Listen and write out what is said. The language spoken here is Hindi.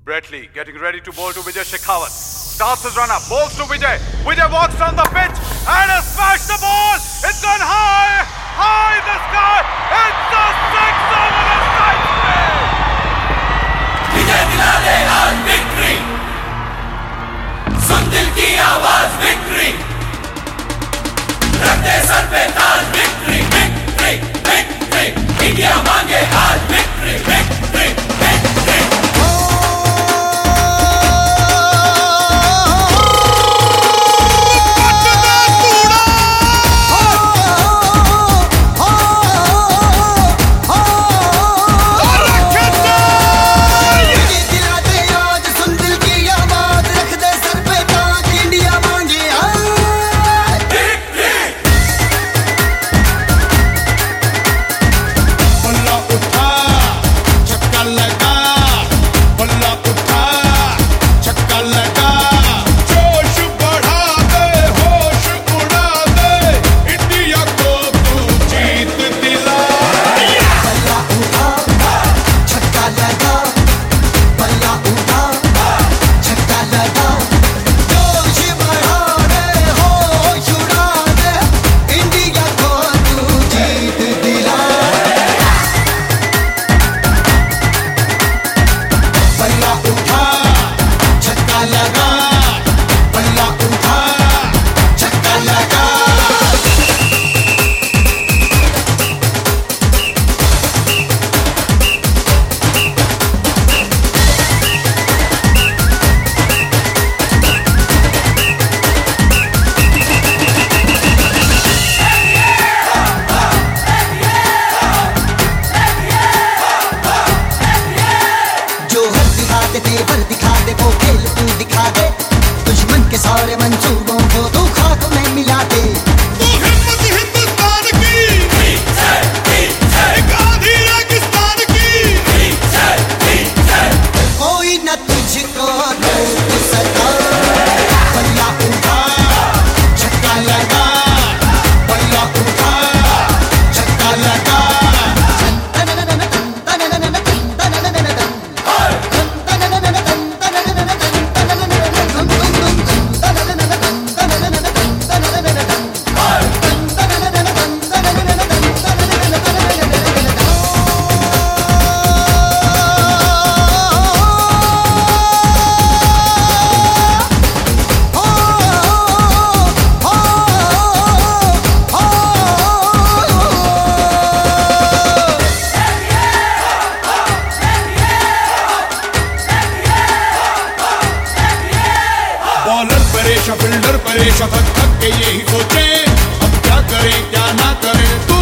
Bradley getting ready to bowl to Vijay Shekhawat. Starts his run-up, bowls to Vijay. Vijay walks down the pitch and has smashed the ball. It's gone high, high in the sky. It's a six over the side spin. Vijay दिला दे आज victory. सुन दिल की आवाज victory. रख दे सर पे ताज victory, victory, victory. इंडिया मांगे आज victory, victory, victory. तेवर दिखा दे वो खेल तू दिखा दे दुश्मन के सारे मंसूबों को तू खाक में मिला दे वो हिम्मत हिंदुस्तान की एक आधी रेगिस्तान की कोई न तुझको रोक सका बल्ला उठा छक्का लगा बल्ला उठा छक्का लगा बॉलर परेशान, फील्डर परेशान, थक थक के यही सोचे अब क्या करें क्या ना करें।